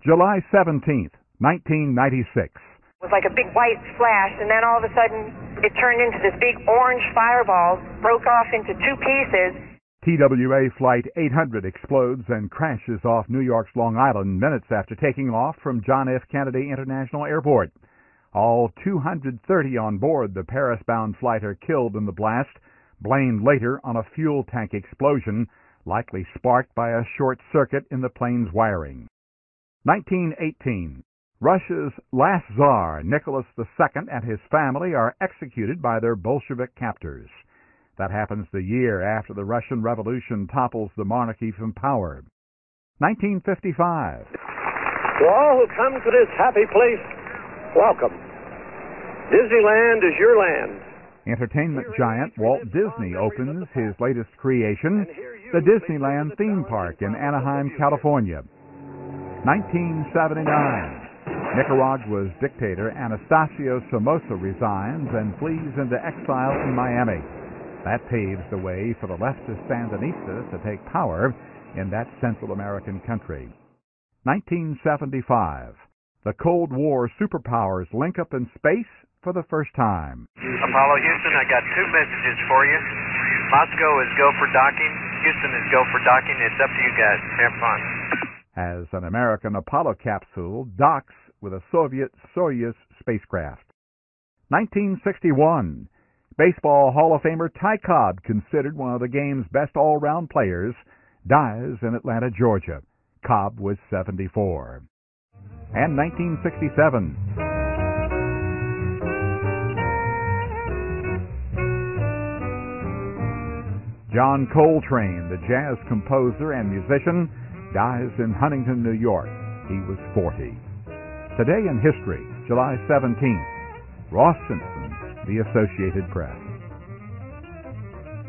July 17th, 1996. It was like a big white flash, and then all of a sudden it turned into this big orange fireball, broke off into two pieces. TWA Flight 800 explodes and crashes off New York's Long Island minutes after taking off from John F. Kennedy International Airport. All 230 on board the Paris-bound flight are killed in the blast, blamed later on a fuel tank explosion, likely sparked by a short circuit in the plane's wiring. 1918. Russia's last Tsar, Nicholas II, and his family are executed by their Bolshevik captors. That happens the year after the Russian Revolution topples the monarchy from power. 1955. To all who come to this happy place, welcome. Disneyland is your land. Entertainment giant Walt Disney opens his latest creation, the Disneyland theme park in Anaheim, California. 1979. Nicaragua's dictator Anastasio Somoza resigns and flees into exile in Miami. That paves the way for the leftist Sandinistas to take power in that Central American country. 1975. The Cold War superpowers link up in space for the first time. Apollo Houston, I got two messages for you. Moscow is go for docking. Houston is go for docking. It's up to you guys. Have fun. As an American Apollo capsule docks with a Soviet Soyuz spacecraft. 1961. Baseball Hall of Famer Ty Cobb, considered one of the game's best all-round players, dies in Atlanta, Georgia. Cobb was 74. And 1967. John Coltrane, the jazz composer and musician, dies in Huntington, New York. He was 40. Today in history, July 17th. Ross Simpson, The Associated Press.